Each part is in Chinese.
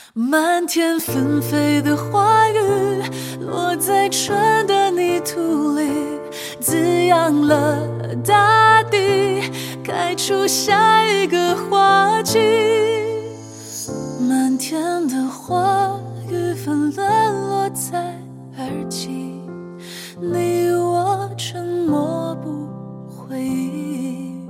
满天纷飞的花雨，落在春的泥土里，滋养了大地，开出下一个花季。满天的花雨纷乱落在耳际，你我沉默不回应。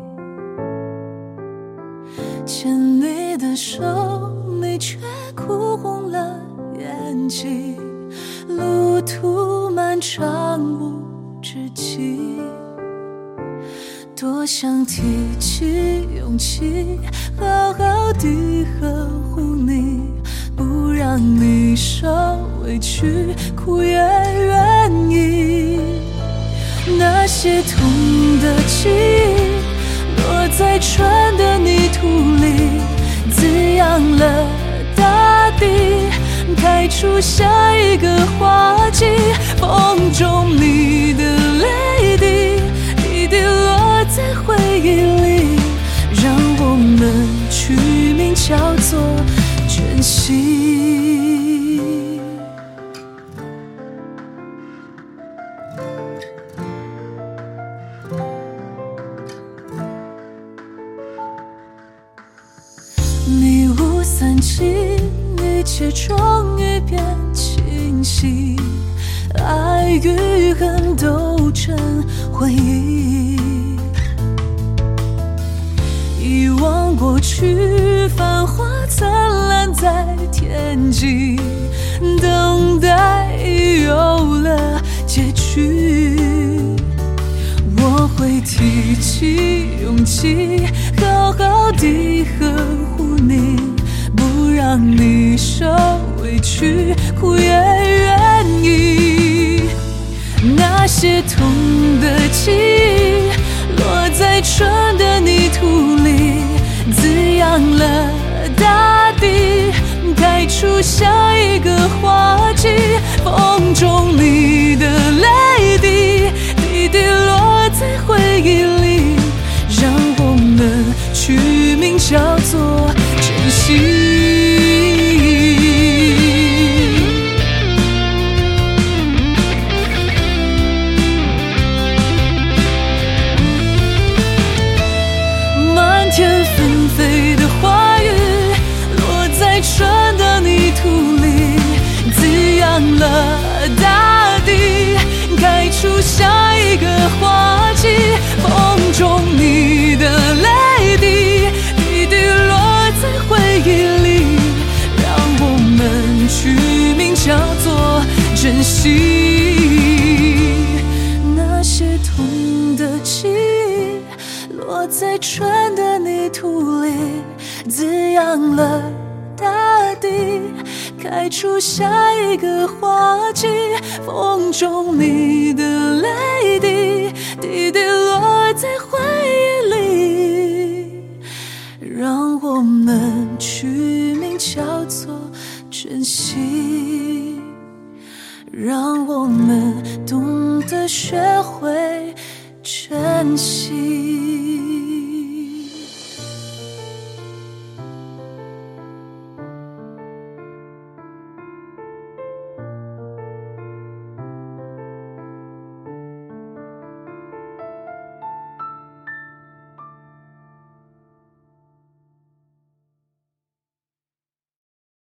牵你的手，你却哭红了眼睛，路途漫长无止境。多想提起勇气，好好地呵护你，不让你受委屈，哭也愿意。那些痛的记忆，落在春的泥土里，滋养了大地，开出下一个花季。风中你的泪滴，滴滴落在回忆里，让我们取名叫做珍惜。迷雾散尽，一切终于变清晰，爱与恨都成回忆。遗忘过去，繁华灿烂在天际，等待已有了结局。我会提起勇气，好好地呵护你，不让你受委屈，哭也愿意。那些痛的记忆，落在春的泥土里，滋养了大地，开出下一个花季。风中你的泪滴，滴滴落在回忆里，让我们取名叫做珍惜。满天纷飞的花雨，落在春的泥土里，滋养了大地，开出下一个花季。风中你的泪滴，滴滴落在回忆里，让我们取名叫做珍惜。那些痛的记忆，落在春的泥土里，滋养了大地，开出下一个花季。风中你的泪滴，滴滴落在回忆里，让我们取名叫做珍惜，让我们懂得学会珍惜。